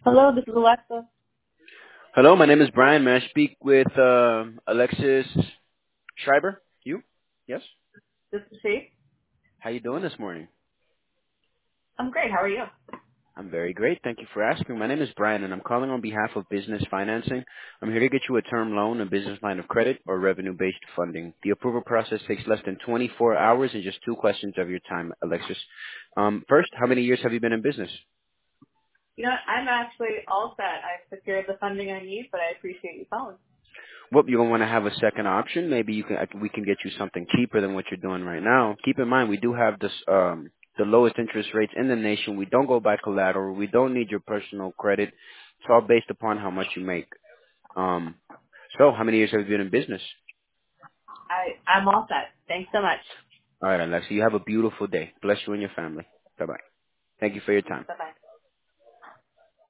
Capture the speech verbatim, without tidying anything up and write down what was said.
Hello, this is Alexa. Hello, my name is Brian. May I speak with uh, Alexis Schreiber? You? Yes? This is she. How you doing this morning? I'm great. How are you? I'm very great. Thank you for asking. My name is Brian, and I'm calling on behalf of Business Financing. I'm here to get you a term loan, a business line of credit, or revenue-based funding. The approval process takes less than twenty-four hours and just two questions of your time, Alexis. Um, first, how many years have you been in business? You know, what? I'm actually all set. I've secured the funding I need, but I appreciate you calling. Well, you don't want to have a second option. Maybe you can. I can- We can get you something cheaper than what you're doing right now. Keep in mind, we do have this um, the lowest interest rates in the nation. We don't go by collateral. We don't need your personal credit. It's all based upon how much you make. Um, so, how many years have you been in business? I, I'm all set. Thanks so much. All right, Alexa. You have a beautiful day. Bless you and your family. Bye bye. Thank you for your time. Bye-bye.